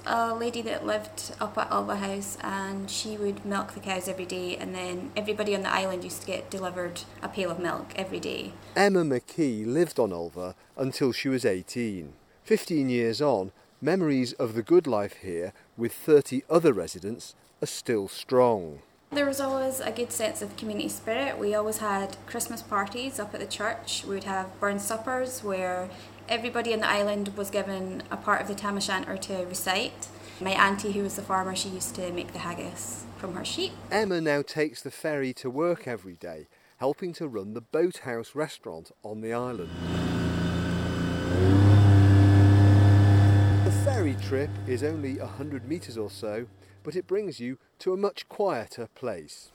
a lady that lived up at Alva House, and she would milk the cows every day, and then everybody on the island used to get delivered a pail of milk every day. Emma McKee lived on Ulva until she was 18. 15 years on, memories of the good life here with 30 other residents are still strong. There was always a good sense of community spirit. We always had Christmas parties up at the church. We would have burn suppers where everybody on the island was given a part of the Tam O'Shanter to recite. My auntie, who was the farmer, she used to make the haggis from her sheep. Emma now takes the ferry to work every day, helping to run the Boathouse restaurant on the island. The ferry trip is only 100 metres or so, but it brings you to a much quieter place.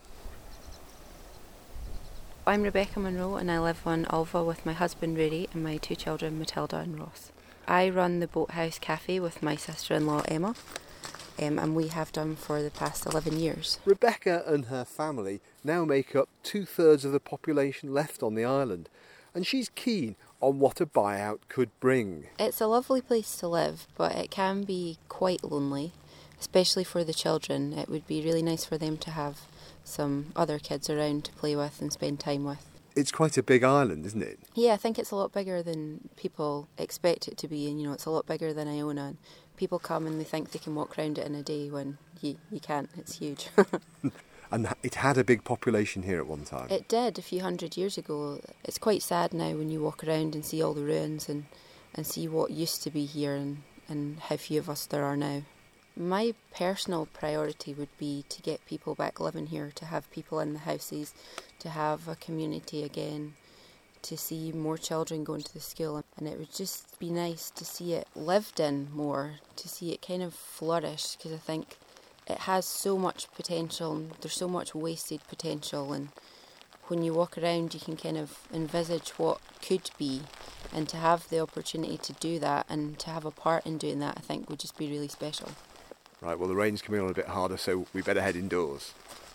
I'm Rebecca Monroe and I live on Ulva with my husband Rory and my 2 children Matilda and Ross. I run the Boathouse Cafe with my sister-in-law Emma, and we have done for the past 11 years. Rebecca and her family now make up 2/3 of the population left on the island, and she's keen on what a buyout could bring. It's a lovely place to live, but it can be quite lonely, especially for the children. It would be really nice for them to have some other kids around to play with and spend time with. It's quite a big island, isn't it? Yeah, I think it's a lot bigger than people expect it to be, and it's a lot bigger than Iona. And people come and they think they can walk around it in a day when you can't. It's huge. And it had a big population here at one time. It did a few hundred years ago. It's quite sad now when you walk around and see all the ruins and see what used to be here and how few of us there are now. My personal priority would be to get people back living here, to have people in the houses, to have a community again, to see more children going to the school. And it would just be nice to see it lived in more, to see it kind of flourish, because I think it has so much potential. There's so much wasted potential, and when you walk around you can kind of envisage what could be, and to have the opportunity to do that and to have a part in doing that I think would just be really special. Right, well the rain's coming on a bit harder, so we better head indoors.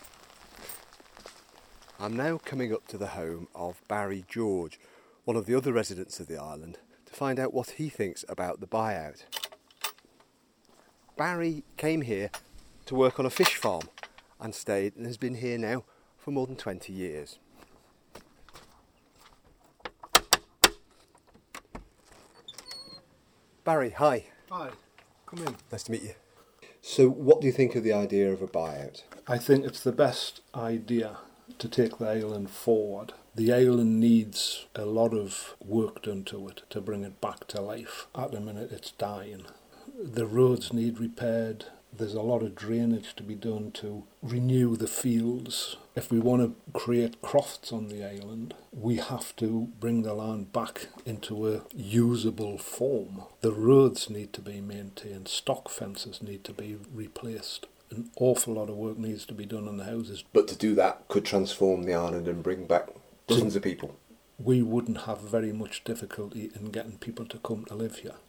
I'm now coming up to the home of Barry George, one of the other residents of the island, to find out what he thinks about the buyout. Barry came here to work on a fish farm and stayed and has been here now for more than 20 years. Barry, hi. Hi, come in. Nice to meet you. So what do you think of the idea of a buyout? I think it's the best idea to take the island forward. The island needs a lot of work done to it to bring it back to life. At the minute it's dying. The roads need repaired. There's a lot of drainage to be done to renew the fields. If we want to create crofts on the island, we have to bring the land back into a usable form. The roads need to be maintained, stock fences need to be replaced. An awful lot of work needs to be done on the houses. But to do that could transform the island and bring back dozens of people. We wouldn't have very much difficulty in getting people to come to live here.